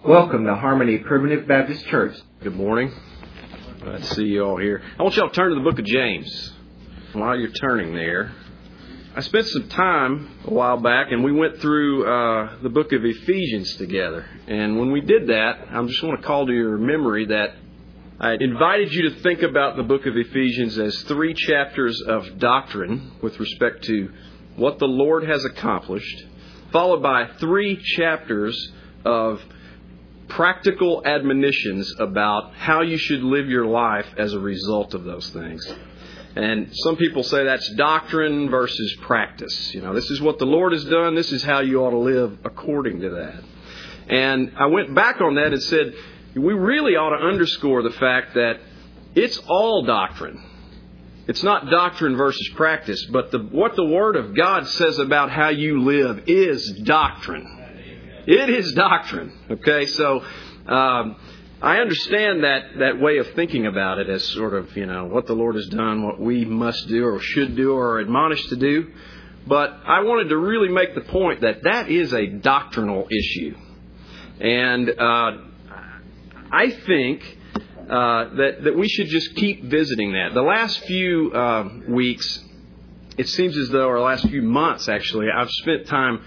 Welcome to Harmony Primitive Baptist Church. Good morning. Glad to see you all here. I want y'all to turn to the book of James. While you're turning there, I spent some time a while back and we went through the book of Ephesians together. And when we did that, I just want to call to your memory that I invited you to think about the book of Ephesians as 3 chapters of doctrine with respect to what the Lord has accomplished, followed by 3 chapters of practical admonitions about how you should live your life as a result of those things. And some people say that's doctrine versus practice. You know, this is what the Lord has done. This is how you ought to live according to that. And I went back on that and said, we really ought to underscore the fact that it's all doctrine. It's not doctrine versus practice, but what the Word of God says about how you live is doctrine. It is doctrine. Okay, so I understand that way of thinking about it as sort of, you know, what the Lord has done, what we must do or should do or are admonished to do. But I wanted to really make the point that is a doctrinal issue. And I think that we should just keep visiting that. The last few weeks, it seems as though, or last few months actually, I've spent time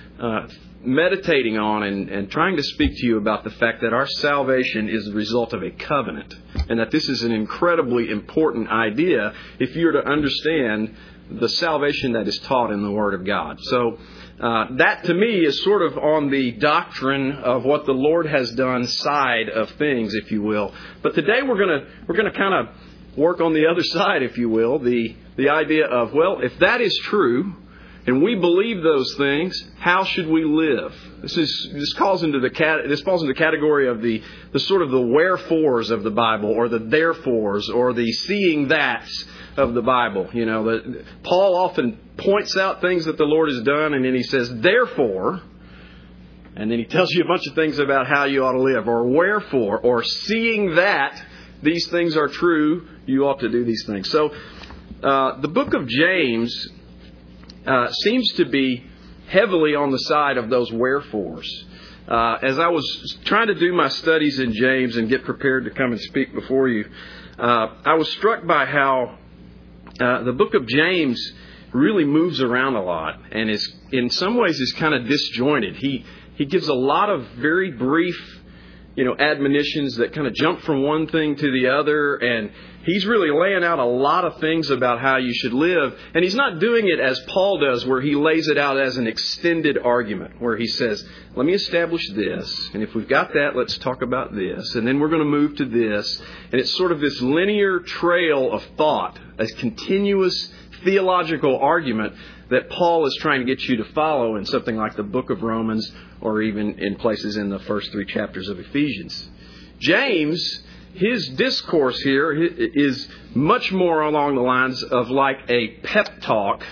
meditating on and trying to speak to you about the fact that our salvation is the result of a covenant, and that this is an incredibly important idea if you're to understand the salvation that is taught in the Word of God. So that to me is sort of on the doctrine of what the Lord has done side of things, if you will. But today we're gonna kind of work on the other side, if you will, the idea of, well, if that is true, and we believe those things, how should we live? This falls into the category of the sort of the wherefores of the Bible, or the therefores, or the seeing that's of the Bible. You know, Paul often points out things that the Lord has done, and then he says, therefore, and then he tells you a bunch of things about how you ought to live, or wherefore, or seeing that these things are true, you ought to do these things. So the book of James seems to be heavily on the side of those wherefores. As I was trying to do my studies in James and get prepared to come and speak before you, I was struck by how the book of James really moves around a lot and is, in some ways, is kind of disjointed. He gives a lot of very brief, admonitions that kind of jump from one thing to the other, and he's really laying out a lot of things about how you should live. And he's not doing it as Paul does, where he lays it out as an extended argument, where he says, let me establish this, and if we've got that, let's talk about this, and then we're going to move to this. And it's sort of this linear trail of thought, a continuous theological argument that Paul is trying to get you to follow in something like the book of Romans, or even in places in the first 3 chapters of Ephesians. James, his discourse here is much more along the lines of like a pep talk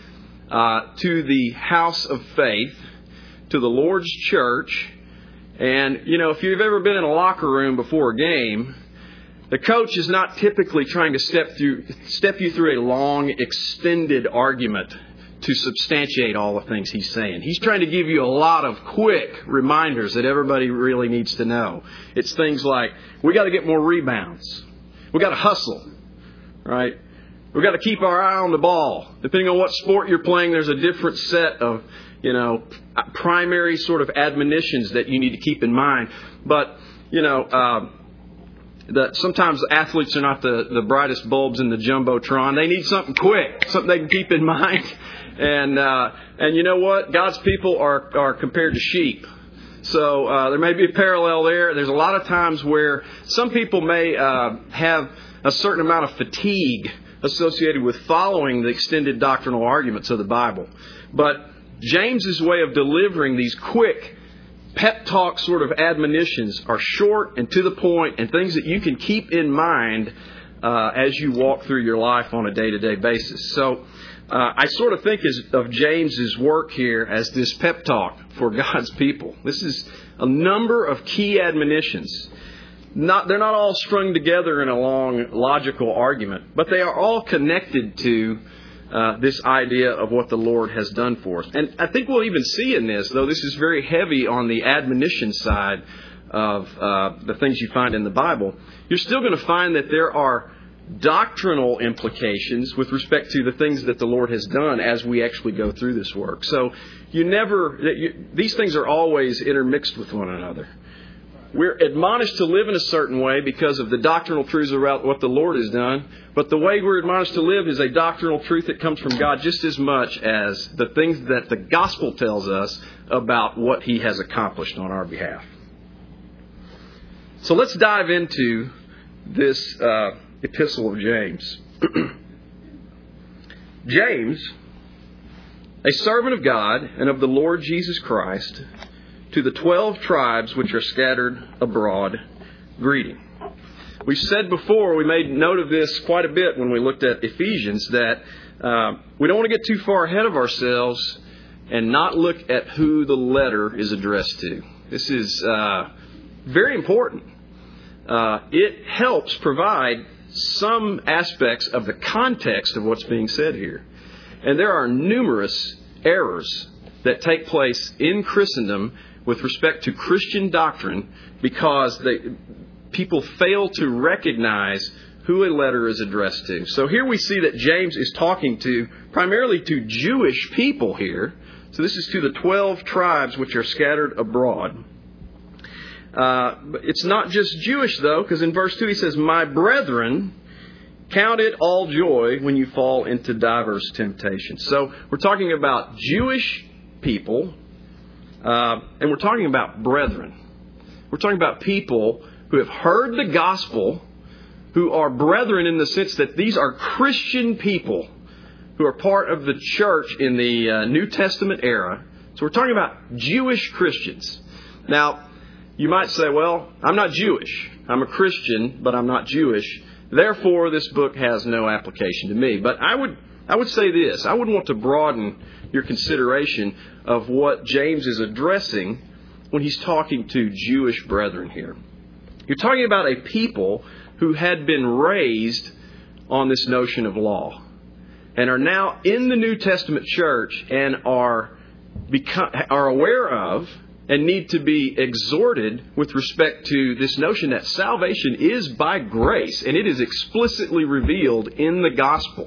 to the house of faith, to the Lord's church. And, if you've ever been in a locker room before a game, the coach is not typically trying to step you through a long, extended argument to substantiate all the things he's saying. He's trying to give you a lot of quick reminders that everybody really needs to know. It's things like, we got to get more rebounds. We got to hustle, right? We got to keep our eye on the ball. Depending on what sport you're playing, there's a different set of, primary sort of admonitions that you need to keep in mind. But, sometimes athletes are not the brightest bulbs in the jumbotron. They need something quick, something they can keep in mind. And you know what? God's people are compared to sheep. So there may be a parallel there. There's a lot of times where some people may have a certain amount of fatigue associated with following the extended doctrinal arguments of the Bible. But James's way of delivering these quick pep talk sort of admonitions are short and to the point, and things that you can keep in mind as you walk through your life on a day-to-day basis. So I sort of think of James's work here as this pep talk for God's people. This is a number of key admonitions. They're not all strung together in a long logical argument, but they are all connected to this idea of what the Lord has done for us. And I think we'll even see in this, though this is very heavy on the admonition side, of the things you find in the Bible, you're still going to find that there are doctrinal implications with respect to the things that the Lord has done as we actually go through this work. So these things are always intermixed with one another. We're admonished to live in a certain way because of the doctrinal truths about what the Lord has done. But the way we're admonished to live is a doctrinal truth that comes from God just as much as the things that the gospel tells us about what He has accomplished on our behalf. So let's dive into this epistle of James. James, a servant of God and of the Lord Jesus Christ, to the 12 tribes which are scattered abroad, greeting. We said before, we made note of this quite a bit when we looked at Ephesians, that we don't want to get too far ahead of ourselves and not look at who the letter is addressed to. This is very important. It helps provide some aspects of the context of what's being said here. And there are numerous errors that take place in Christendom with respect to Christian doctrine because people fail to recognize who a letter is addressed to. So here we see that James is talking primarily to Jewish people here. So this is to the 12 tribes which are scattered abroad. It's not just Jewish, though, because in verse 2 he says, "My brethren, count it all joy when you fall into diverse temptations." So we're talking about Jewish people, and we're talking about brethren. We're talking about people who have heard the gospel, who are brethren in the sense that these are Christian people who are part of the church in the New Testament era. So we're talking about Jewish Christians. Now, you might say, well, I'm not Jewish. I'm a Christian, but I'm not Jewish. Therefore, this book has no application to me. But I would say this. I would want to broaden your consideration of what James is addressing when he's talking to Jewish brethren here. You're talking about a people who had been raised on this notion of law and are now in the New Testament church and are aware of and need to be exhorted with respect to this notion that salvation is by grace, and it is explicitly revealed in the gospel.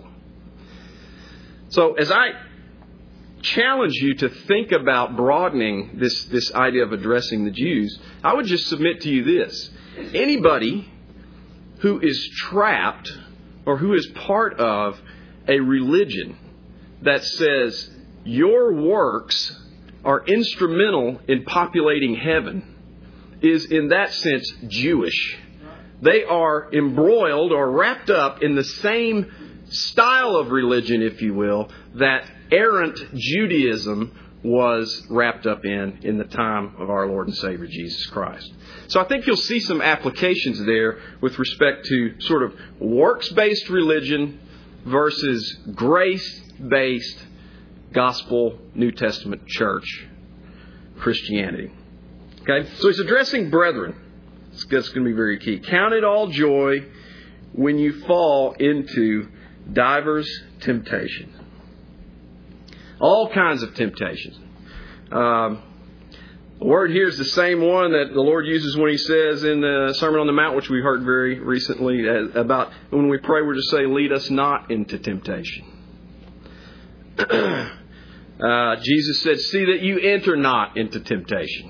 So as I challenge you to think about broadening this idea of addressing the Jews, I would just submit to you this. Anybody who is trapped or who is part of a religion that says your works are instrumental in populating heaven is in that sense Jewish. They are embroiled or wrapped up in the same style of religion, if you will, that errant Judaism was wrapped up in the time of our Lord and Savior Jesus Christ. So I think you'll see some applications there with respect to sort of works-based religion versus grace-based gospel New Testament church Christianity. Okay, so he's addressing brethren. That's going to be very key. Count it all joy when you fall into divers temptations. All kinds of temptations. The word here is the same one that the Lord uses when He says in the Sermon on the Mount, which we heard very recently, about when we pray, we're to say, "Lead us not into temptation." Jesus said, "See that you enter not into temptation."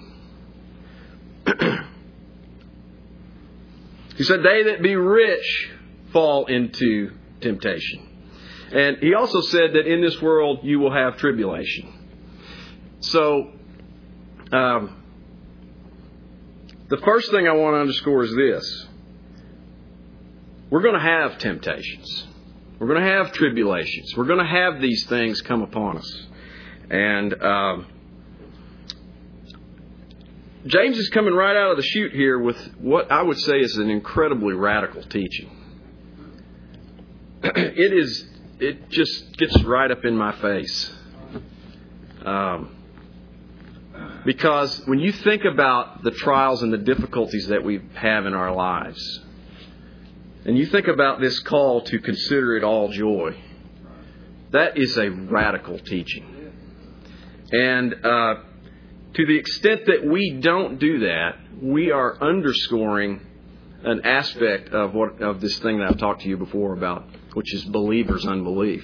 He said, "They that be rich fall into temptation." And He also said that in this world you will have tribulation. So, the first thing I want to underscore is this. We're going to have temptations. We're going to have tribulations. We're going to have these things come upon us. And James is coming right out of the chute here with what I would say is an incredibly radical teaching. It just gets right up in my face. Because when you think about the trials and the difficulties that we have in our lives, and you think about this call to consider it all joy, that is a radical teaching. And to the extent that we don't do that, we are underscoring an aspect of this thing that I've talked to you before about, which is believers' unbelief.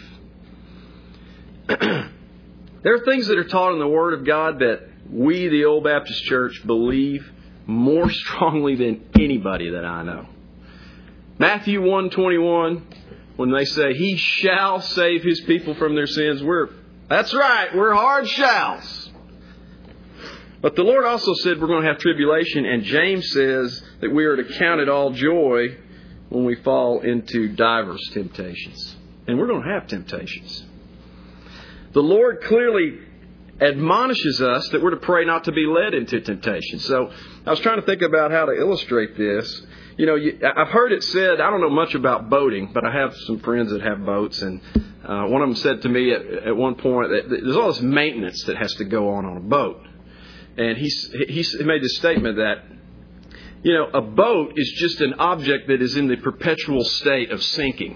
There are things that are taught in the Word of God that we, the Old Baptist Church, believe more strongly than anybody that I know. Matthew 1:21, when they say, He shall save His people from their sins, that's right, we're hard shalls. But the Lord also said we're going to have tribulation, and James says that we are to count it all joy when we fall into diverse temptations. And we're going to have temptations. The Lord clearly admonishes us that we're to pray not to be led into temptation. So I was trying to think about how to illustrate this. You know, I've heard it said, I don't know much about boating, but I have some friends that have boats, and one of them said to me at one point that there's all this maintenance that has to go on a boat. And he made this statement that, you know, a boat is just an object that is in the perpetual state of sinking.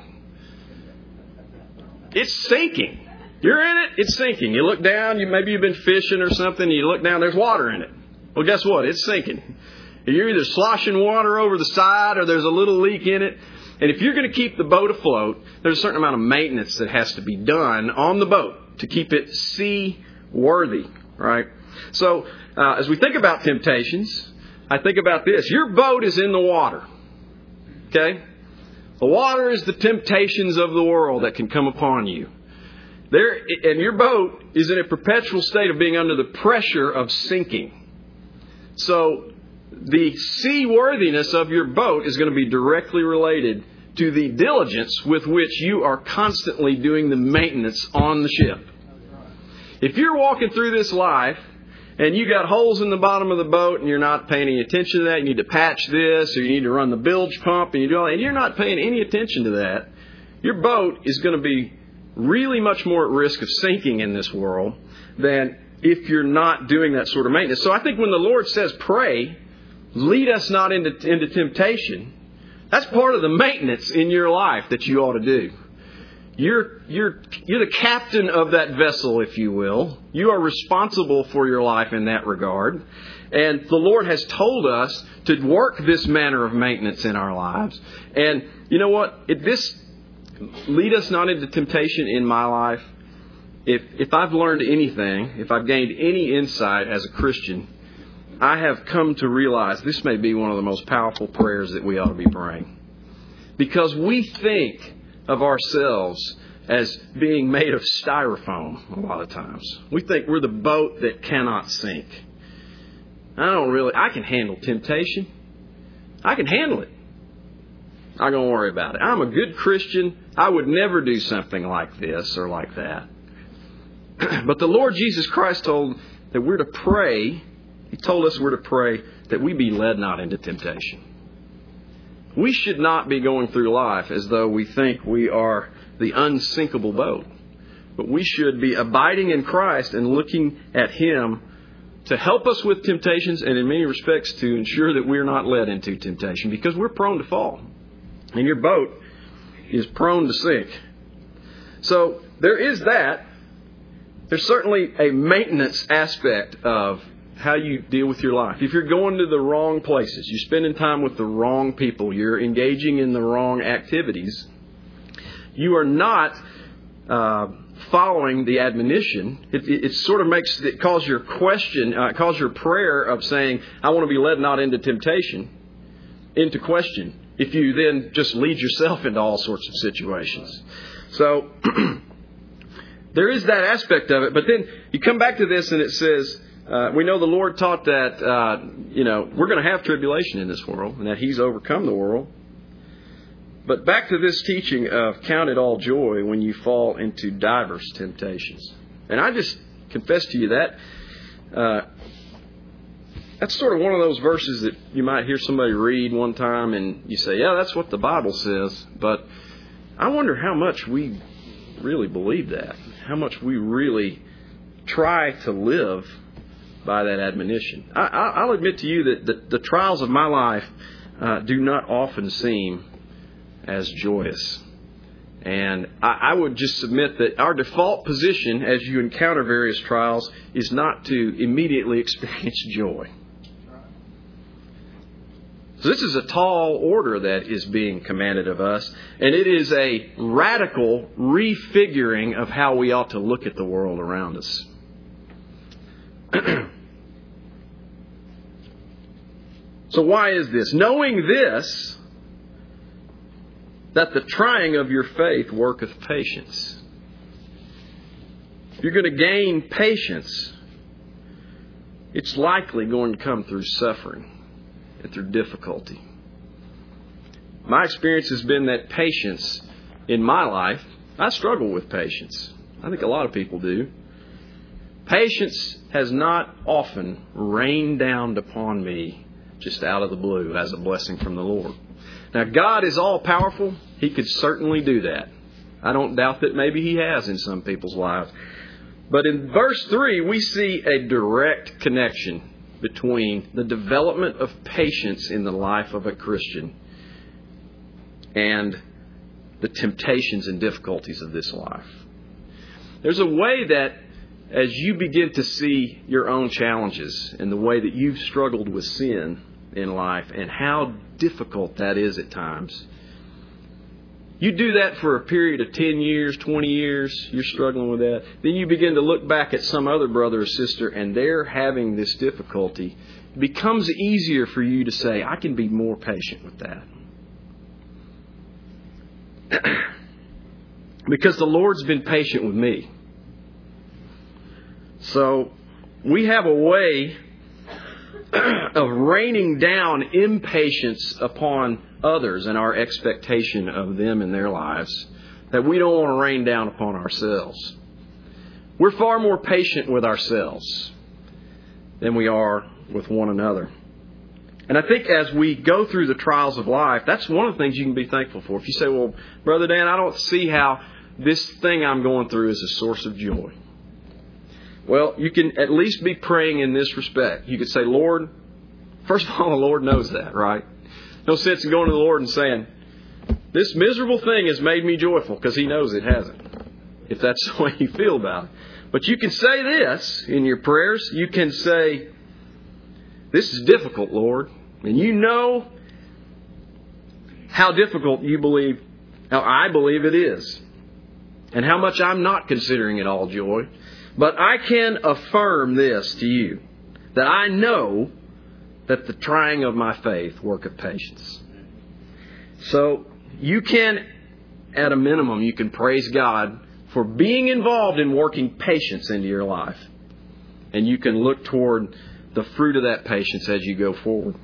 It's sinking. You're in it, it's sinking. You look down, maybe you've been fishing or something, you look down, there's water in it. Well, guess what? It's sinking. You're either sloshing water over the side or there's a little leak in it. And if you're going to keep the boat afloat, there's a certain amount of maintenance that has to be done on the boat to keep it seaworthy, right? So, as we think about temptations, I think about this. Your boat is in the water. Okay? The water is the temptations of the world that can come upon you. And your boat is in a perpetual state of being under the pressure of sinking. So, the seaworthiness of your boat is going to be directly related to the diligence with which you are constantly doing the maintenance on the ship. If you're walking through this life and you got holes in the bottom of the boat and you're not paying any attention to that, you need to patch this or you need to run the bilge pump and you do all that, and you're not paying any attention to that, your boat is going to be really much more at risk of sinking in this world than if you're not doing that sort of maintenance. So I think when the Lord says pray, lead us not into temptation, that's part of the maintenance in your life that you ought to do. You're the captain of that vessel, if you will. You are responsible for your life in that regard. And the Lord has told us to work this manner of maintenance in our lives. And you know what? This lead us not into temptation in my life. If I've learned anything, if I've gained any insight as a Christian, I have come to realize this may be one of the most powerful prayers that we ought to be praying. Because we think of ourselves as being made of styrofoam a lot of times. We think we're the boat that cannot sink. I can handle temptation. I can handle it. I'm not going to worry about it. I'm a good Christian. I would never do something like this or like that. But the Lord Jesus Christ told that we're to pray. He told us we're to pray that we be led not into temptation. We should not be going through life as though we think we are the unsinkable boat. But we should be abiding in Christ and looking at Him to help us with temptations and in many respects to ensure that we're not led into temptation because we're prone to fall. And your boat is prone to sink. So there is that. There's certainly a maintenance aspect of how you deal with your life. If you're going to the wrong places, you're spending time with the wrong people, you're engaging in the wrong activities, you are not following the admonition. It sort of calls your question, calls your prayer of saying, I want to be led not into temptation, into question, if you then just lead yourself into all sorts of situations. So there is that aspect of it. But then you come back to this and it says, we know the Lord taught that, we're going to have tribulation in this world and that He's overcome the world. But back to this teaching of count it all joy when you fall into diverse temptations. And I just confess to you that that's sort of one of those verses that you might hear somebody read one time and you say, yeah, that's what the Bible says. But I wonder how much we really believe that, how much we really try to live by that admonition. I'll admit to you that the trials of my life do not often seem as joyous And I would just submit that our default position as you encounter various trials is not to immediately experience joy. So this is a tall order that is being commanded of us, and it is a radical refiguring of how we ought to look at the world around us. So why is this? Knowing this, that the trying of your faith worketh patience. If you're going to gain patience, it's likely going to come through suffering and through difficulty. My experience has been that patience in my life, I struggle with patience. I think a lot of people do. Patience has not often rained down upon me just out of the blue as a blessing from the Lord. Now, God is all-powerful. He could certainly do that. I don't doubt that maybe He has in some people's lives. But in verse 3, we see a direct connection between the development of patience in the life of a Christian and the temptations and difficulties of this life. There's a way that as you begin to see your own challenges and the way that you've struggled with sin in life and how difficult that is at times, you do that for a period of 10 years, 20 years, you're struggling with that. Then you begin to look back at some other brother or sister and they're having this difficulty. It becomes easier for you to say, I can be more patient with that. Because the Lord's been patient with me. So we have a way of raining down impatience upon others and our expectation of them in their lives that we don't want to rain down upon ourselves. We're far more patient with ourselves than we are with one another. And I think as we go through the trials of life, that's one of the things you can be thankful for. If you say, well, Brother Dan, I don't see how this thing I'm going through is a source of joy. Well, you can at least be praying in this respect. You could say, Lord, first of all, the Lord knows that, right? No sense in going to the Lord and saying, this miserable thing has made me joyful, because He knows it hasn't, if that's the way you feel about it. But you can say this in your prayers. You can say, this is difficult, Lord. And you know how difficult how I believe it is. And how much I'm not considering it all joy. But I can affirm this to you, that I know that the trying of my faith worketh patience. So you can, at a minimum, you can praise God for being involved in working patience into your life. And you can look toward the fruit of that patience as you go forward.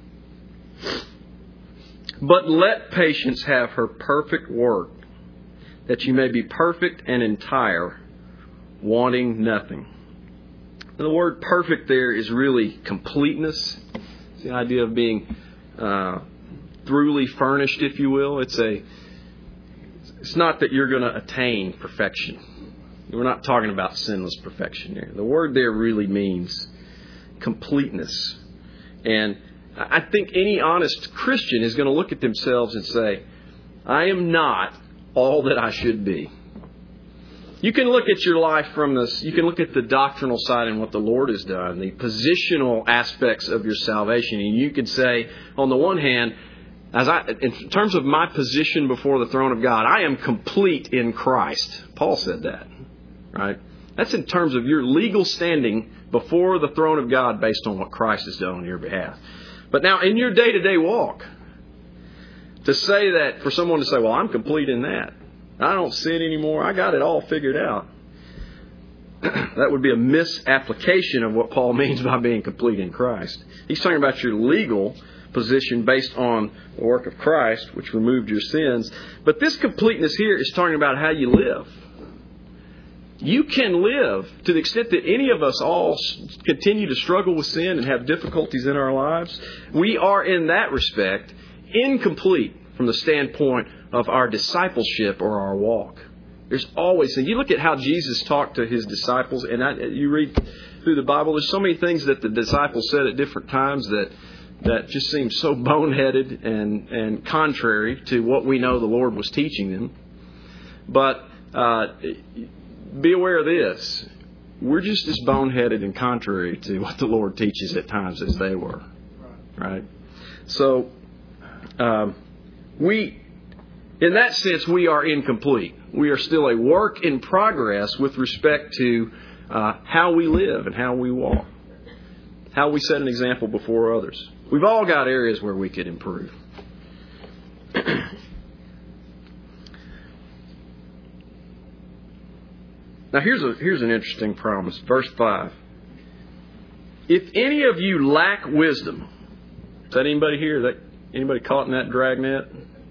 But let patience have her perfect work, that you may be perfect and entire, wanting nothing. The word perfect there is really completeness. It's the idea of being thoroughly furnished, if you will. It's not that you're going to attain perfection. We're not talking about sinless perfection here. The word there really means completeness. And I think any honest Christian is going to look at themselves and say, I am not all that I should be. You can look at your life from this. You can look at the doctrinal side and what the Lord has done, the positional aspects of your salvation. And you could say, on the one hand, in terms of my position before the throne of God, I am complete in Christ. Paul said that, right? That's in terms of your legal standing before the throne of God based on what Christ has done on your behalf. But now in your day-to-day walk, to say that, for someone to say, well, I'm complete in that. I don't sin anymore. I got it all figured out. That would be a misapplication of what Paul means by being complete in Christ. He's talking about your legal position based on the work of Christ, which removed your sins. But this completeness here is talking about how you live. You can live to the extent that any of us all continue to struggle with sin and have difficulties in our lives. We are in that respect incomplete from the standpoint of our discipleship or our walk. There's always, and you look at how Jesus talked to His disciples, and you read through the Bible, there's so many things that the disciples said at different times that just seem so boneheaded and contrary to what we know the Lord was teaching them. But be aware of this. We're just as boneheaded and contrary to what the Lord teaches at times as they were. Right? So, in that sense, we are incomplete. We are still a work in progress with respect to how we live and how we walk, how we set an example before others. We've all got areas where we could improve. Now, here's an interesting promise. Verse 5. If any of you lack wisdom, is that anybody here? Anybody caught in that dragnet?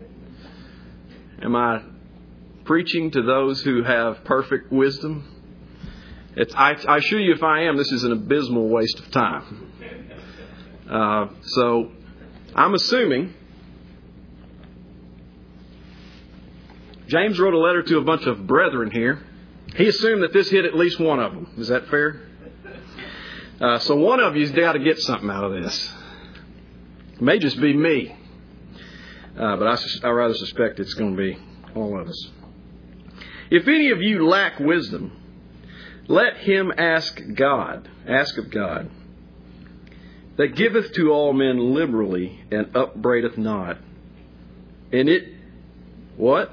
Am I preaching to those who have perfect wisdom? I assure you, if I am, this is an abysmal waste of time. So, I'm assuming James wrote a letter to a bunch of brethren here. He assumed that this hit at least one of them. Is that fair? So one of you's got to get something out of this. It may just be me. But I rather suspect it's going to be all of us. If any of you lack wisdom, let him ask of God, that giveth to all men liberally and upbraideth not. And it, what?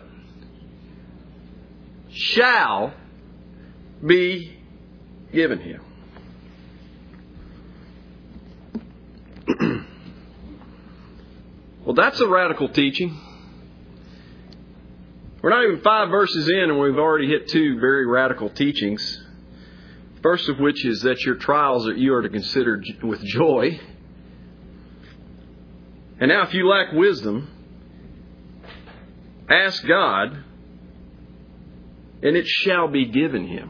Shall be given him. Well, that's a radical teaching. We're not even 5 verses in and we've already hit 2 very radical teachings. First of which is that your trials you are to consider with joy. And now if you lack wisdom, ask God, and it shall be given him.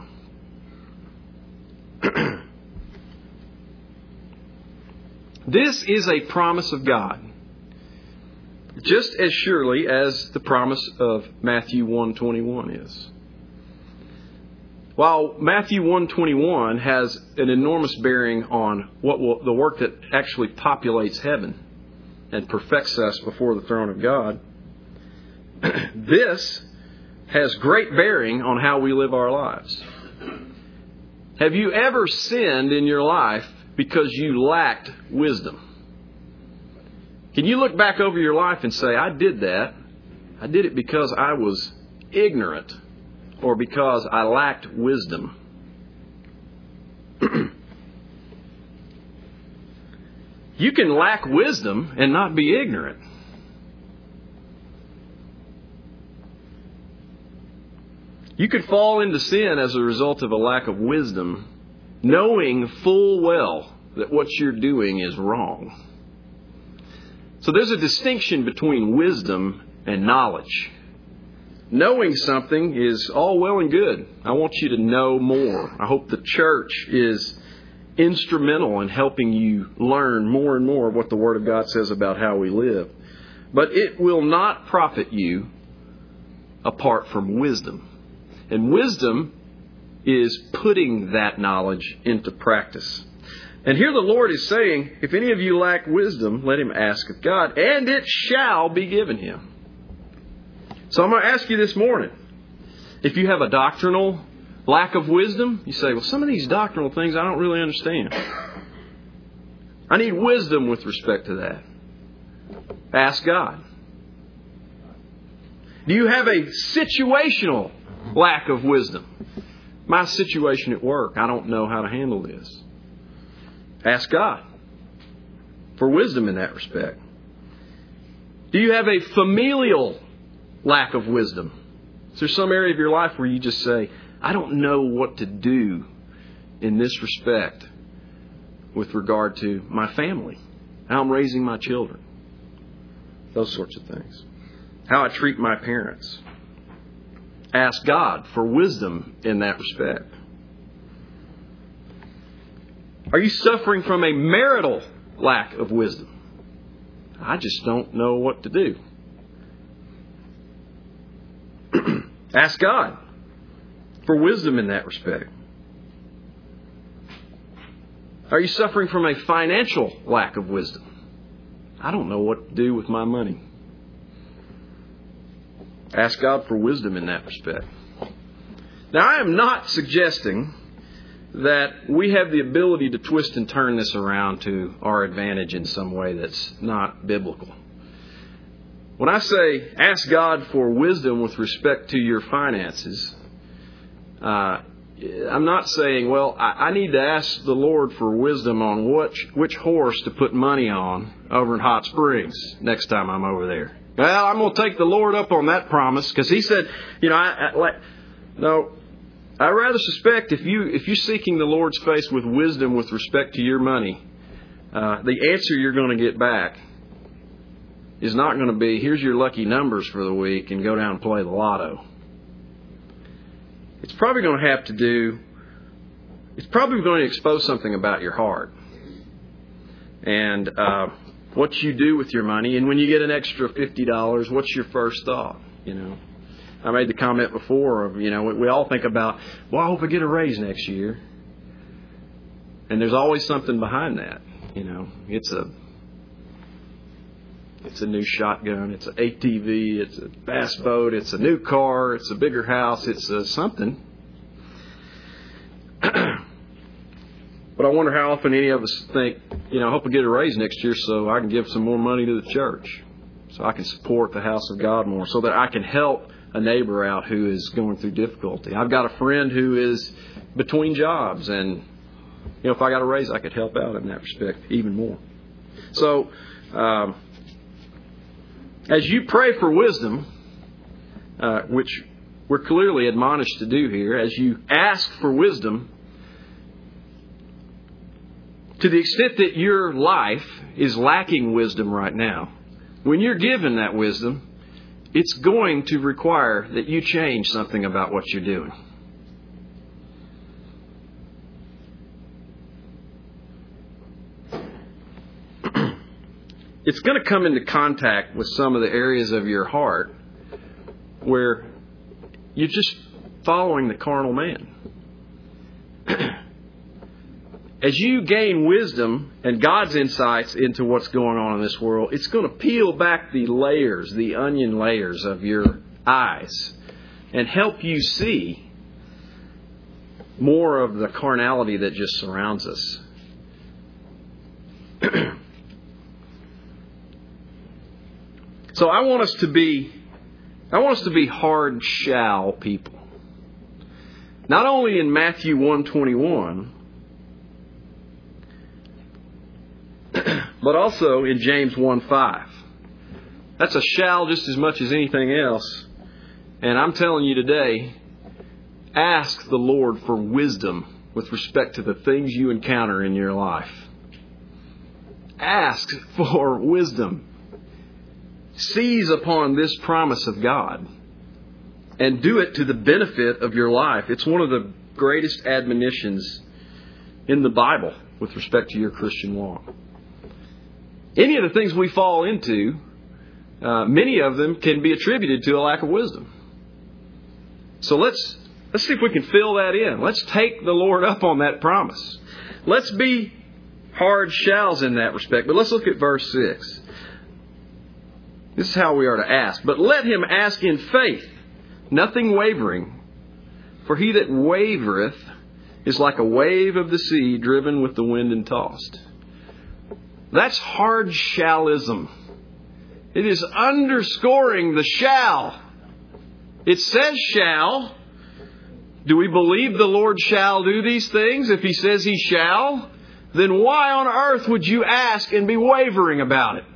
This is a promise of God, just as surely as the promise of Matthew 1:21 is. While Matthew 1:21 has an enormous bearing on the work that actually populates heaven and perfects us before the throne of God, this has great bearing on how we live our lives. Have you ever sinned in your life because you lacked wisdom? Can you look back over your life and say, I did that. I did it because I was ignorant or because I lacked wisdom? You can lack wisdom and not be ignorant. You could fall into sin as a result of a lack of wisdom, knowing full well that what you're doing is wrong. So there's a distinction between wisdom and knowledge. Knowing something is all well and good. I want you to know more. I hope the church is instrumental in helping you learn more and more of what the Word of God says about how we live. But it will not profit you apart from wisdom. And wisdom is putting that knowledge into practice. And here the Lord is saying, if any of you lack wisdom, let him ask of God, and it shall be given him. So I'm going to ask you this morning, if you have a doctrinal lack of wisdom, you say, well, some of these doctrinal things I don't really understand. I need wisdom with respect to that. Ask God. Do you have a situational lack of wisdom? My situation at work, I don't know how to handle this. Ask God for wisdom in that respect. Do you have a familial lack of wisdom? Is there some area of your life where you just say, I don't know what to do in this respect with regard to my family, how I'm raising my children, those sorts of things, how I treat my parents? Ask God for wisdom in that respect. Are you suffering from a marital lack of wisdom? I just don't know what to do. Ask God for wisdom in that respect. Are you suffering from a financial lack of wisdom? I don't know what to do with my money. Ask God for wisdom in that respect. Now, I am not suggesting that we have the ability to twist and turn this around to our advantage in some way that's not biblical. When I say ask God for wisdom with respect to your finances, I'm not saying, well, I need to ask the Lord for wisdom on which horse to put money on over in Hot Springs next time I'm over there. Well, I'm going to take the Lord up on that promise because He said, no. I rather suspect if you're seeking the Lord's face with wisdom with respect to your money, the answer you're going to get back is not going to be, here's your lucky numbers for the week and go down and play the lotto. It's probably going to expose something about your heart and what you do with your money. And when you get an extra $50, what's your first thought? I made the comment before of, we all think about, well, I hope I get a raise next year. And there's always something behind that. It's a new shotgun, it's an ATV, it's a bass boat, it's a new car, it's a bigger house, it's something. But I wonder how often any of us think, I hope I get a raise next year so I can give some more money to the church, so I can support the house of God more, so that I can help a neighbor out who is going through difficulty. I've got a friend who is between jobs, and if I got a raise, I could help out in that respect even more. So, as you pray for wisdom, which we're clearly admonished to do here, as you ask for wisdom, to the extent that your life is lacking wisdom right now, when you're given that wisdom, it's going to require that you change something about what you're doing. It's going to come into contact with some of the areas of your heart where you're just following the carnal man. As you gain wisdom and God's insights into what's going on in this world, it's going to peel back the layers, the onion layers of your eyes and help you see more of the carnality that just surrounds us. So I want us to be hard shall people. Not only in Matthew 1:21, but also in James 1:5. That's a shall just as much as anything else. And I'm telling you today, ask the Lord for wisdom with respect to the things you encounter in your life. Ask for wisdom. Seize upon this promise of God and do it to the benefit of your life. It's one of the greatest admonitions in the Bible with respect to your Christian walk. Any of the things we fall into, many of them can be attributed to a lack of wisdom. So let's see if we can fill that in. Let's take the Lord up on that promise. Let's be hard shalls in that respect. But let's look at verse 6. This is how we are to ask. But let him ask in faith, nothing wavering. For he that wavereth is like a wave of the sea driven with the wind and tossed. That's hard shallism. It is underscoring the shall. It says shall. Do we believe the Lord shall do these things? If He says He shall, then why on earth would you ask and be wavering about it?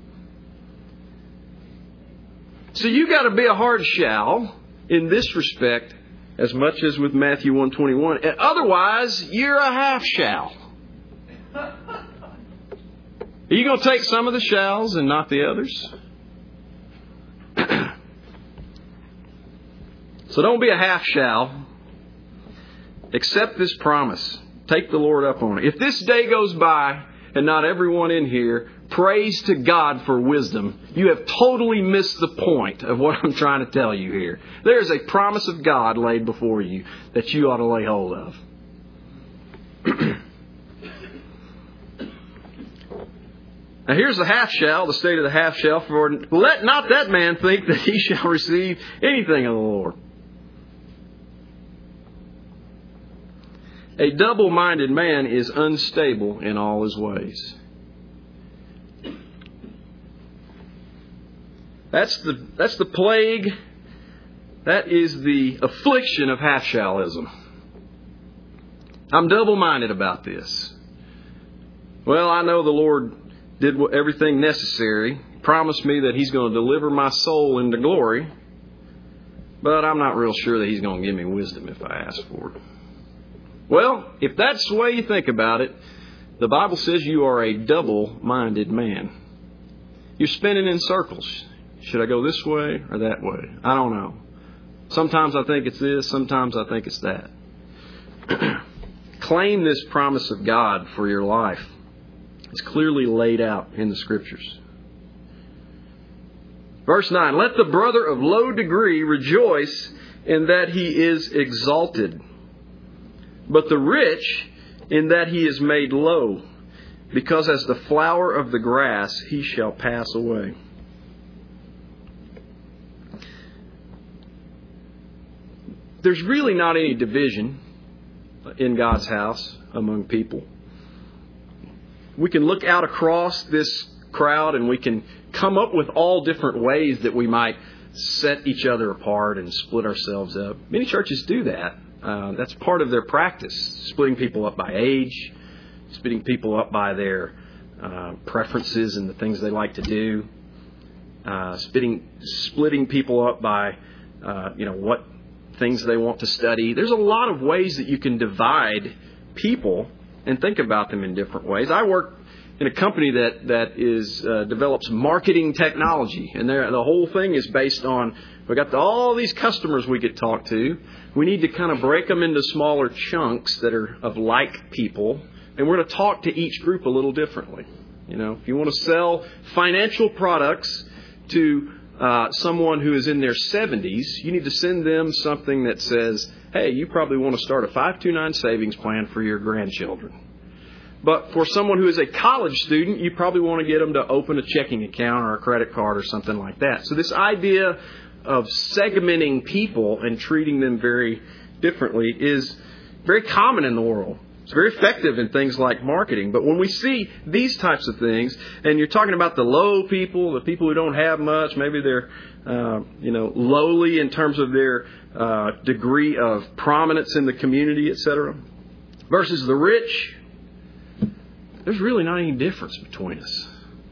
So you got to be a hard shall in this respect as much as with Matthew 1:21. And otherwise, you're a half shall. Are you going to take some of the shalls and not the others? So don't be a half shall. Accept this promise. Take the Lord up on it. If this day goes by and not everyone in here prays to God for wisdom, you have totally missed the point of what I'm trying to tell you here. There is a promise of God laid before you that you ought to lay hold of. Now here's the half shall, the state of the half shall. For let not that man think that he shall receive anything of the Lord. A double-minded man is unstable in all his ways. That's the plague. That is the affliction of half-shallism. I'm double-minded about this. Well, I know the Lord did everything necessary, promised me that He's going to deliver my soul into glory, but I'm not real sure that He's going to give me wisdom if I ask for it. Well, if that's the way you think about it, the Bible says you are a double-minded man. You're spinning in circles. Should I go this way or that way? I don't know. Sometimes I think it's this, sometimes I think it's that. Claim this promise of God for your life. It's clearly laid out in the Scriptures. Verse 9, let the brother of low degree rejoice in that he is exalted, but the rich in that he is made low, because as the flower of the grass he shall pass away. There's really not any division in God's house among people. We can look out across this crowd and we can come up with all different ways that we might set each other apart and split ourselves up. Many churches do that. That's part of their practice, splitting people up by age, splitting people up by their preferences and the things they like to do, splitting people up by what things they want to study. There's a lot of ways that you can divide people and think about them in different ways. I work in a company that develops marketing technology, and the whole thing is based on, we got all these customers we could talk to. We need to kind of break them into smaller chunks that are of like people, and we're going to talk to each group a little differently. If you want to sell financial products to someone who is in their 70s, you need to send them something that says, hey, you probably want to start a 529 savings plan for your grandchildren. But for someone who is a college student, you probably want to get them to open a checking account or a credit card or something like that. So this idea of segmenting people and treating them very differently is very common in the world. It's very effective in things like marketing. But when we see these types of things, and you're talking about the low people, the people who don't have much, maybe they're lowly in terms of their degree of prominence in the community, etc., versus the rich, there's really not any difference between us.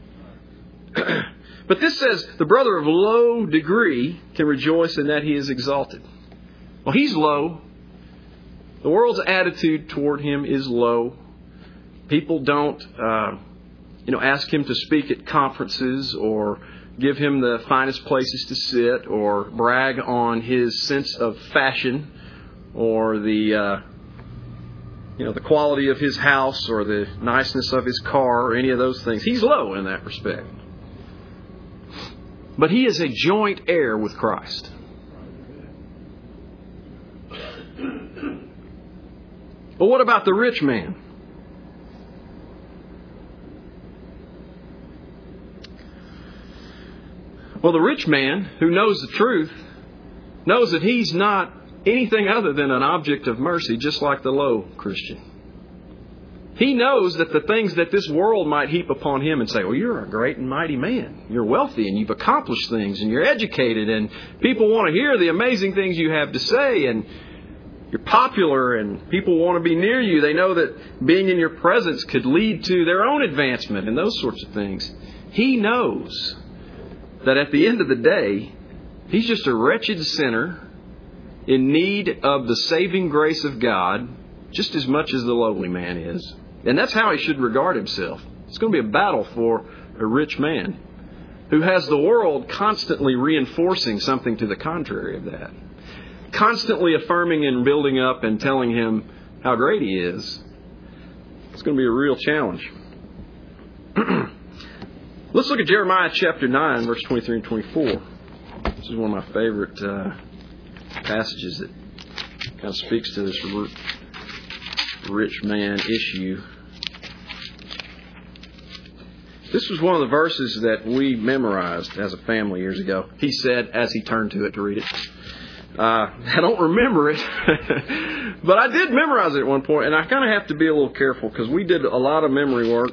But this says, the brother of low degree can rejoice in that he is exalted. Well, he's low. The world's attitude toward him is low. People don't, ask him to speak at conferences or give him the finest places to sit or brag on his sense of fashion or the quality of his house or the niceness of his car or any of those things. He's low in that respect. But he is a joint heir with Christ. But what about the rich man? Well, the rich man who knows the truth knows that he's not anything other than an object of mercy, just like the low Christian. He knows that the things that this world might heap upon him and say, well, you're a great and mighty man. You're wealthy and you've accomplished things and you're educated and people want to hear the amazing things you have to say and you're popular and people want to be near you. They know that being in your presence could lead to their own advancement and those sorts of things. He knows that at the end of the day, he's just a wretched sinner in need of the saving grace of God just as much as the lowly man is. And that's how he should regard himself. It's going to be a battle for a rich man who has the world constantly reinforcing something to the contrary of that. Constantly affirming and building up and telling him how great he is. It's going to be a real challenge. Let's look at Jeremiah chapter 9, verse 23 and 24. This is one of my favorite passages that kind of speaks to this rich man issue. This was one of the verses that we memorized as a family years ago. He said as he turned to it to read it. I don't remember it, but I did memorize it at one point, and I kind of have to be a little careful because we did a lot of memory work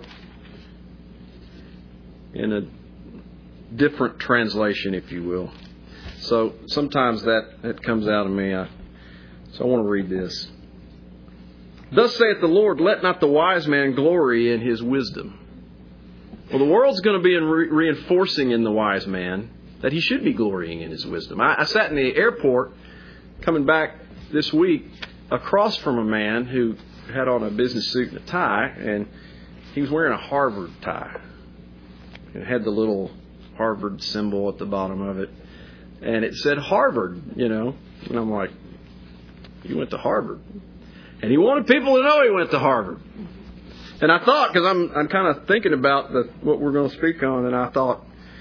in a different translation, if you will. So sometimes that comes out of me. So I want to read this. Thus saith the Lord, let not the wise man glory in his wisdom. Well, the world's going to be reinforcing in the wise man that he should be glorying in his wisdom. I sat in the airport coming back this week across from a man who had on a business suit and a tie, and he was wearing a Harvard tie. It had the little Harvard symbol at the bottom of it. And it said Harvard, And I'm like, you went to Harvard. And he wanted people to know he went to Harvard. And I thought, because I'm kind of thinking about what we're going to speak on, and I thought,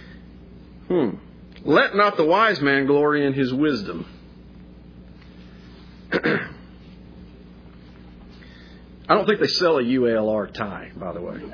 let not the wise man glory in his wisdom. I don't think they sell a UALR tie, by the way.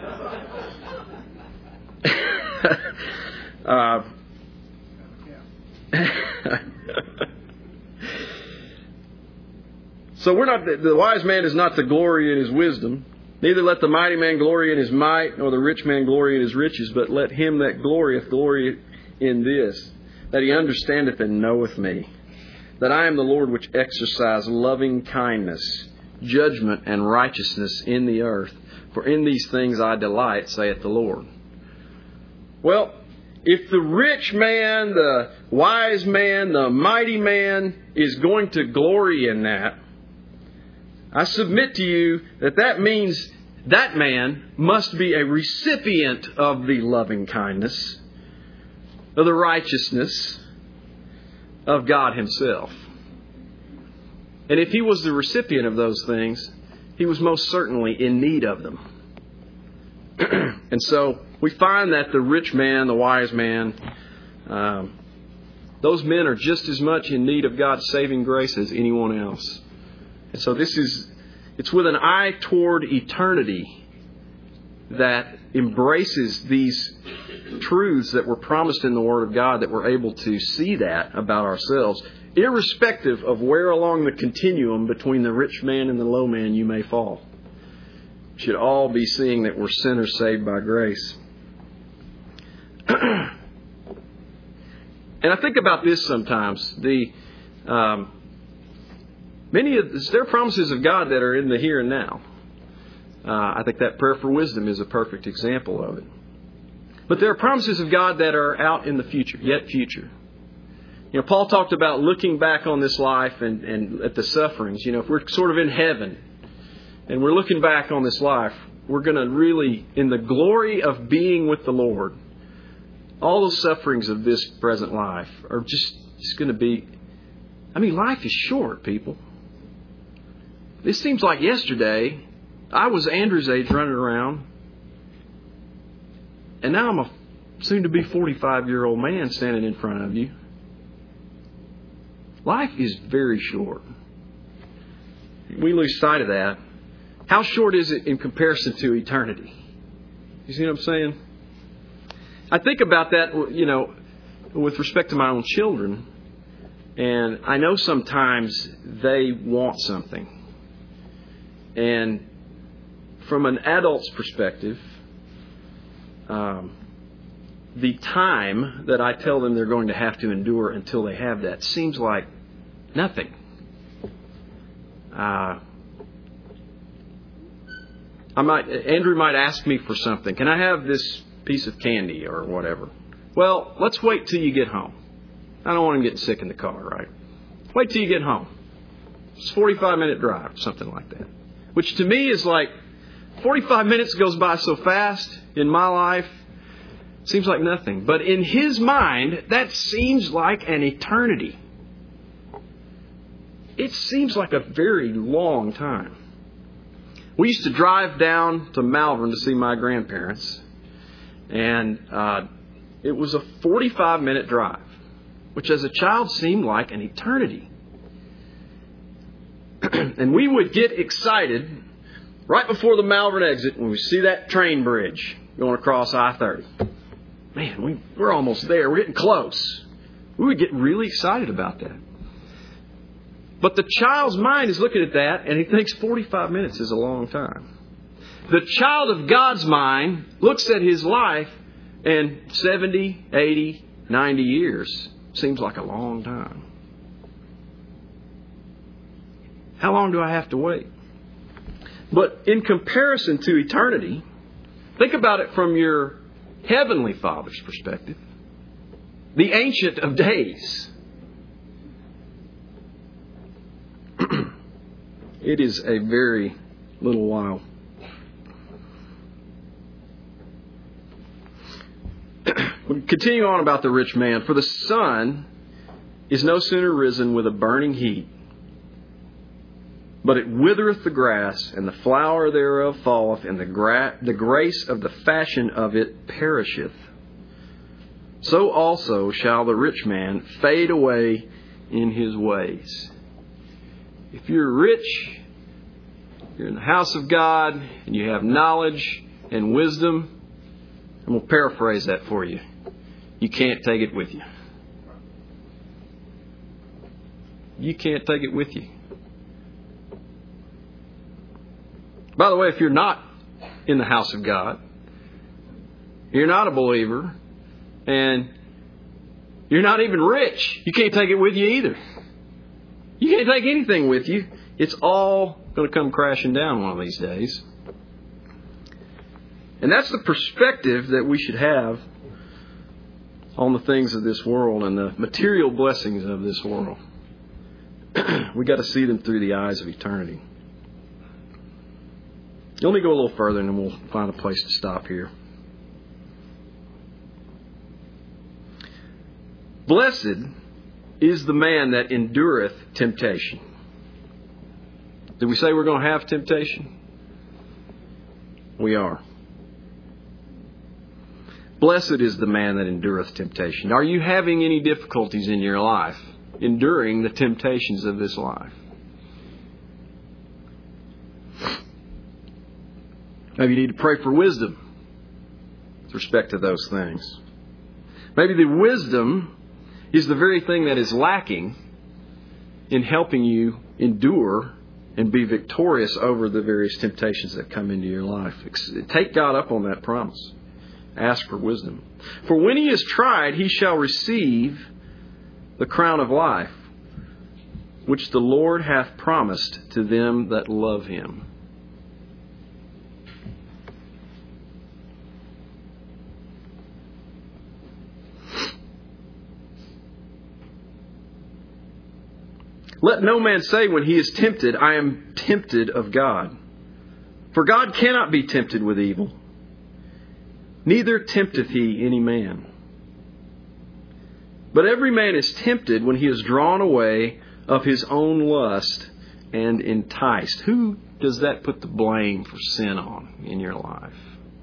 So the wise man is not to glory in his wisdom. Neither let the mighty man glory in his might, nor the rich man glory in his riches, but let him that glorieth glory in this, that he understandeth and knoweth me, that I am the Lord which exercise loving kindness, judgment, and righteousness in the earth. For in these things I delight, saith the Lord. Well, if the rich man, the wise man, the mighty man is going to glory in that, I submit to you that means that man must be a recipient of the loving kindness, of the righteousness of God Himself. And if he was the recipient of those things, he was most certainly in need of them. And so we find that the rich man, the wise man, those men are just as much in need of God's saving grace as anyone else. And so it's with an eye toward eternity that embraces these truths that were promised in the Word of God, that we're able to see that about ourselves, irrespective of where along the continuum between the rich man and the low man you may fall. We should all be seeing that we're sinners saved by grace. And I think about this sometimes. There are promises of God that are in the here and now. I think that prayer for wisdom is a perfect example of it. But there are promises of God that are out in the future, yet future. Paul talked about looking back on this life and at the sufferings. If we're sort of in heaven and we're looking back on this life, we're going to really, in the glory of being with the Lord, all the sufferings of this present life are just going to be... life is short, people. This seems like yesterday. I was Andrew's age running around. And now I'm a soon-to-be 45-year-old man standing in front of you. Life is very short. We lose sight of that. How short is it in comparison to eternity? You see what I'm saying? I think about that, with respect to my own children. And I know sometimes they want something. And from an adult's perspective, the time that I tell them they're going to have to endure until they have that seems like nothing. Andrew might ask me for something. Can I have this piece of candy or whatever? Well, let's wait till you get home. I don't want him getting sick in the car, right? Wait till you get home. It's a 45-minute drive, something like that. Which to me is like 45 minutes goes by so fast in my life. It seems like nothing. But in his mind, that seems like an eternity. It seems like a very long time. We used to drive down to Malvern to see my grandparents. And it was a 45-minute drive, which as a child seemed like an eternity. And we would get excited right before the Malvern exit when we see that train bridge going across I-30. Man, we're almost there. We're getting close. We would get really excited about that. But the child's mind is looking at that, and he thinks 45 minutes is a long time. The child of God's mind looks at his life, and 70, 80, 90 years seems like a long time. How long do I have to wait? But in comparison to eternity, think about it from your Heavenly Father's perspective. The Ancient of Days. It is a very little while. We continue on about the rich man. For the sun is no sooner risen with a burning heat, but it withereth the grass, and the flower thereof falleth, and the grace of the fashion of it perisheth. So also shall the rich man fade away in his ways. If you're rich, you're in the house of God, and you have knowledge and wisdom, and we'll paraphrase that for you. You can't take it with you. You can't take it with you. By the way, if you're not in the house of God, you're not a believer, and you're not even rich, you can't take it with you either. You can't take anything with you. It's all going to come crashing down one of these days. And that's the perspective that we should have on the things of this world and the material blessings of this world. We got to see them through the eyes of eternity. Let me go a little further and then we'll find a place to stop here. Blessed is the man that endureth temptation. Did we say we're going to have temptation? We are. Blessed is the man that endureth temptation. Are you having any difficulties in your life, enduring the temptations of this life? Maybe you need to pray for wisdom with respect to those things. Maybe the wisdom is the very thing that is lacking in helping you endure and be victorious over the various temptations that come into your life. Take God up on that promise. Ask for wisdom. For when he is tried, he shall receive the crown of life, which the Lord hath promised to them that love him. Let no man say when he is tempted, I am tempted of God. For God cannot be tempted with evil, neither tempteth he any man. But every man is tempted when he is drawn away of his own lust and enticed. Who does that put the blame for sin on in your life?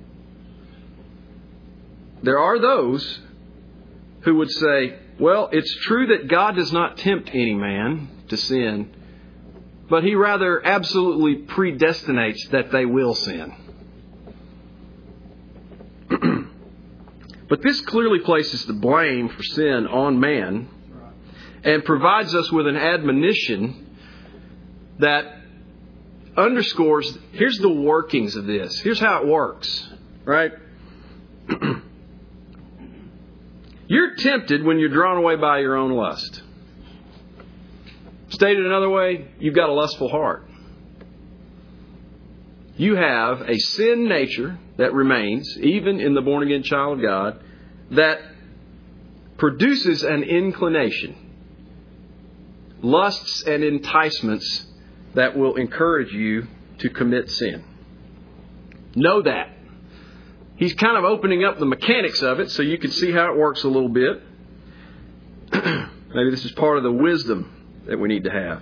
There are those who would say, well, it's true that God does not tempt any man to sin, but he rather absolutely predestinates that they will sin. But this clearly places the blame for sin on man and provides us with an admonition that underscores, here's the workings of this. Here's how it works, right? You're tempted when you're drawn away by your own lust. Stated another way, you've got a lustful heart. You have a sin nature that remains, even in the born-again child of God, that produces an inclination, lusts and enticements that will encourage you to commit sin. Know that. He's kind of opening up the mechanics of it so you can see how it works a little bit. Maybe this is part of the wisdom that we need to have.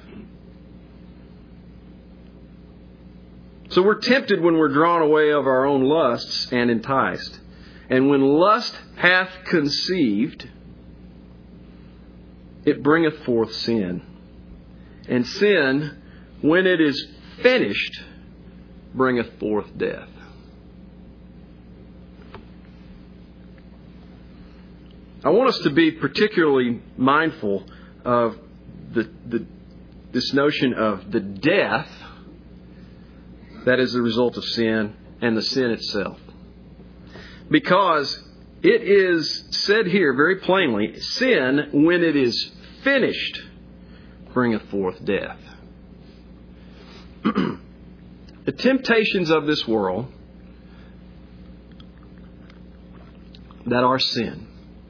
So we're tempted when we're drawn away of our own lusts and enticed. And when lust hath conceived, it bringeth forth sin. And sin, when it is finished, bringeth forth death. I want us to be particularly mindful of this notion of the death that is the result of sin and the sin itself. Because it is said here very plainly, sin, when it is finished, bringeth forth death. The temptations of this world that are sin,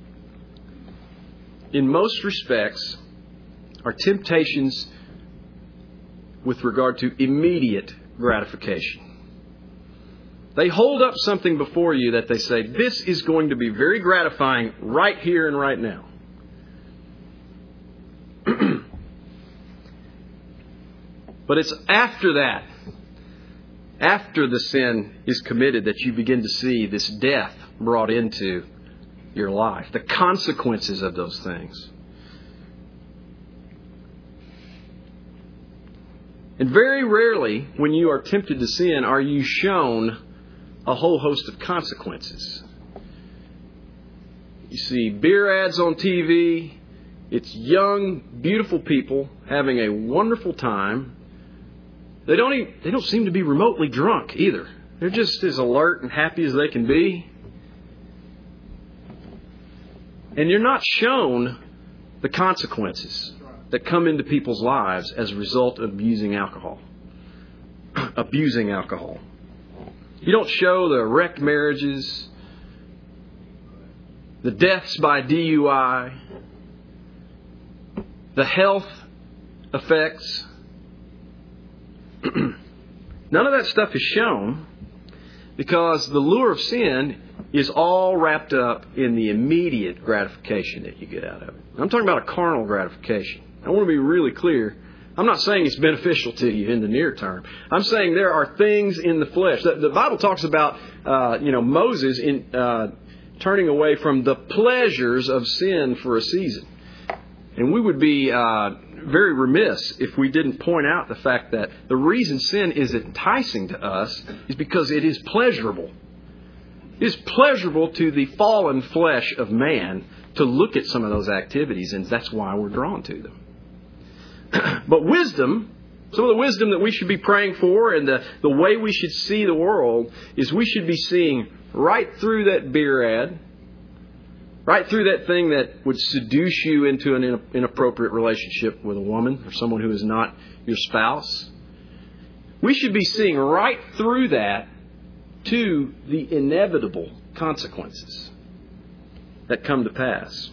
in most respects, are temptations with regard to immediate gratification. They hold up something before you that they say, this is going to be very gratifying right here and right now. But it's after that, after the sin is committed, that you begin to see this death brought into your life, the consequences of those things. And very rarely, when you are tempted to sin, are you shown a whole host of consequences. You see beer ads on TV. It's young, beautiful people having a wonderful time. They don't seem to be remotely drunk either. They're just as alert and happy as they can be. And you're not shown the consequences that come into people's lives as a result of abusing alcohol. Abusing alcohol. You don't show the wrecked marriages, the deaths by DUI, the health effects. None of that stuff is shown because the lure of sin is all wrapped up in the immediate gratification that you get out of it. I'm talking about a carnal gratification. I want to be really clear. I'm not saying it's beneficial to you in the near term. I'm saying there are things in the flesh. The Bible talks about, Moses in turning away from the pleasures of sin for a season. And we would be very remiss if we didn't point out the fact that the reason sin is enticing to us is because it is pleasurable. It is pleasurable to the fallen flesh of man to look at some of those activities, and that's why we're drawn to them. But wisdom, some of the wisdom that we should be praying for and the way we should see the world is we should be seeing right through that beer ad, right through that thing that would seduce you into an inappropriate relationship with a woman or someone who is not your spouse. We should be seeing right through that to the inevitable consequences that come to pass.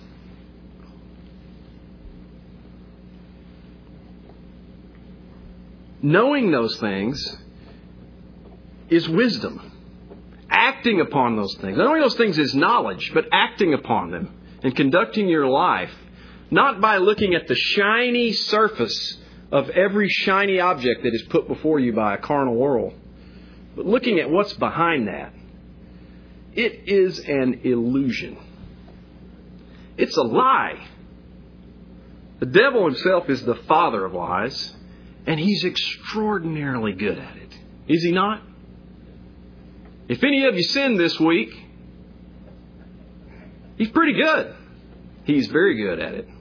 Knowing those things is wisdom. Acting upon those things. Not only those things is knowledge, but acting upon them and conducting your life, not by looking at the shiny surface of every shiny object that is put before you by a carnal world, but looking at what's behind that. It is an illusion. It's a lie. The devil himself is the father of lies. And he's extraordinarily good at it. Is he not? If any of you sinned this week, he's pretty good. He's very good at it.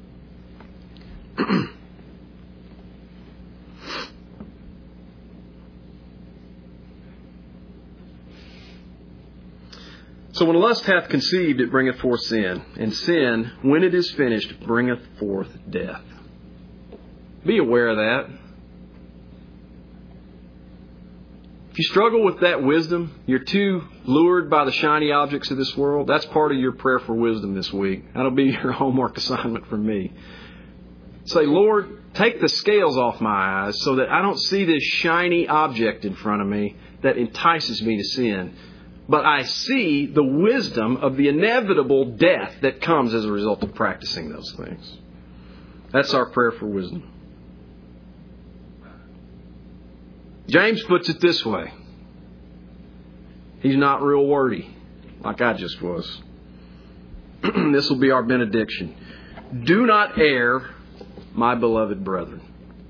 So when lust hath conceived, it bringeth forth sin. And sin, when it is finished, bringeth forth death. Be aware of that. If you struggle with that wisdom, you're too lured by the shiny objects of this world, that's part of your prayer for wisdom this week. That'll be your homework assignment from me. Say, Lord, take the scales off my eyes so that I don't see this shiny object in front of me that entices me to sin. But I see the wisdom of the inevitable death that comes as a result of practicing those things. That's our prayer for wisdom. James puts it this way. He's not real wordy, like I just was. This will be our benediction. Do not err, my beloved brethren.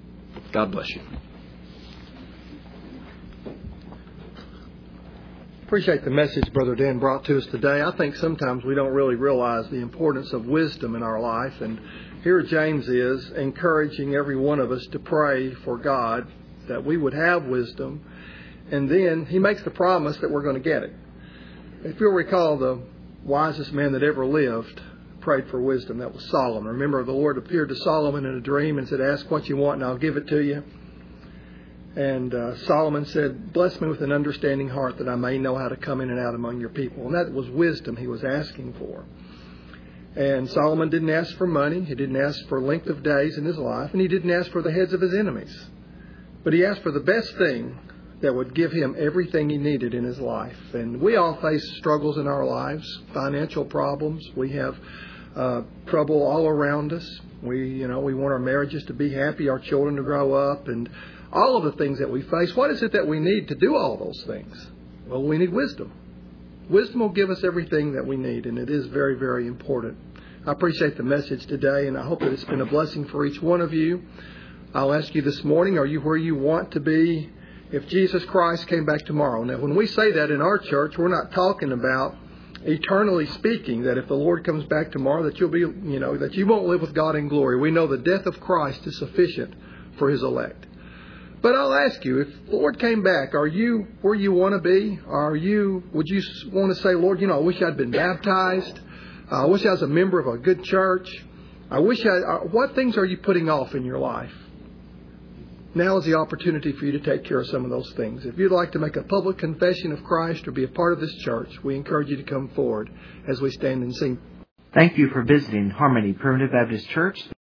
God bless you. appreciate the message Brother Dan brought to us today. I think sometimes we don't really realize the importance of wisdom in our life. And here James is encouraging every one of us to pray for God that we would have wisdom. And then he makes the promise that we're going to get it. If you'll recall, the wisest man that ever lived prayed for wisdom. That was Solomon. Remember, the Lord appeared to Solomon in a dream and said, "Ask what you want and I'll give it to you." And Solomon said, "Bless me with an understanding heart that I may know how to come in and out among your people." And that was wisdom he was asking for. And Solomon didn't ask for money. He didn't ask for length of days in his life. And he didn't ask for the heads of his enemies. But he asked for the best thing that would give him everything he needed in his life. And we all face struggles in our lives, financial problems. We have trouble all around us. We want our marriages to be happy, our children to grow up, and all of the things that we face. What is it that we need to do all those things? Well, we need wisdom. Wisdom will give us everything that we need, and it is very, very important. I appreciate the message today, and I hope that it's been a blessing for each one of you. I'll ask you this morning, are you where you want to be if Jesus Christ came back tomorrow? Now, when we say that in our church, we're not talking about eternally speaking, that if the Lord comes back tomorrow, that you'll be, that you won't live with God in glory. We know the death of Christ is sufficient for His elect. But I'll ask you, if the Lord came back, are you where you want to be? Would you want to say, "Lord, I wish I'd been baptized. I wish I was a member of a good church. What things are you putting off in your life?" Now is the opportunity for you to take care of some of those things. If you'd like to make a public confession of Christ or be a part of this church, we encourage you to come forward as we stand and sing. Thank you for visiting Harmony Primitive Baptist Church.